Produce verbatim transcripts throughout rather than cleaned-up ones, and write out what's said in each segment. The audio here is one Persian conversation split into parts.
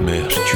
مهرجو.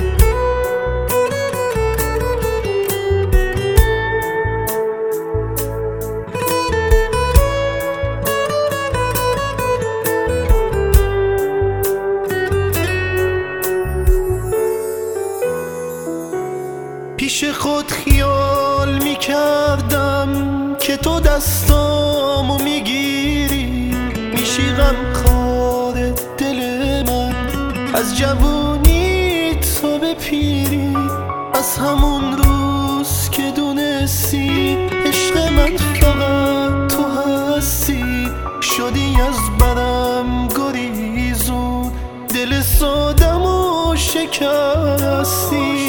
پیش خود خیال میکردم که تو دستامو میگیری، میشی غمخوار دل من از جوونی تو به پیری. از همون روز که دونستی عشق من فقط تو هستی، شدی از برم گریزون، دل سادمو شکستی.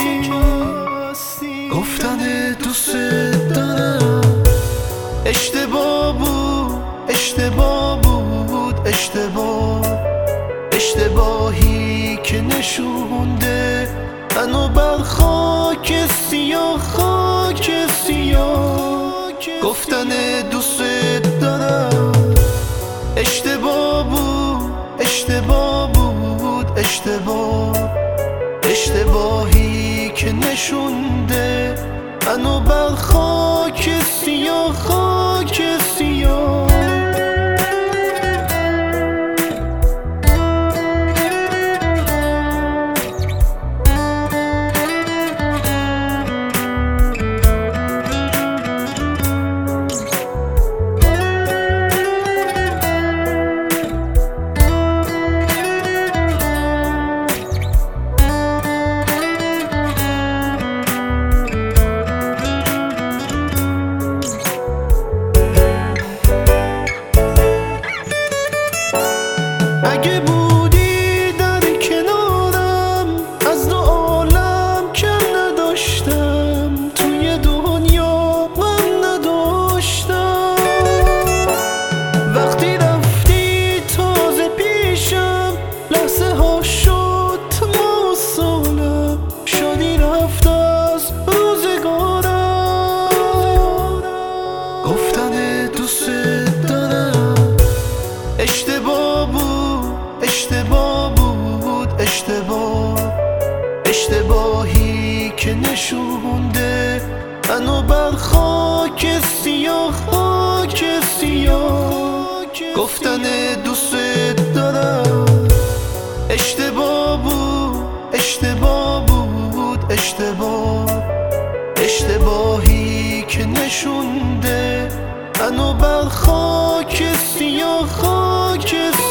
گفتن دوست دارم اشتباه بود، اشتباه بود، اشتباه، اشتباهی که نشونده منو بر خاک سیاه، خاک سیاه. گفتن دوست دارم اشتباه بود، اشتباه بود، اشتباه، اشتباهی که نشونده منو بر خاک سیاه، خاک سیاه. اگه بودی در کنارم از دو عالم کم نداشتم، توی دنیا من نداشتم. وقتی رفتی تازه پیشم لحظه ها شد موصولم، شدی رفت از روزگارم. گفتن دوست دارم اشتباه بود، اشتباه بود، اشتباه، اشتباهی که نشونده منو بر خاک سیاه، خاک سیاه. گفتن دوست دارم اشتباه بود، اشتباه بود، اشتباه، اشتباهی که نشونده منو بر خاک سیاه، خاک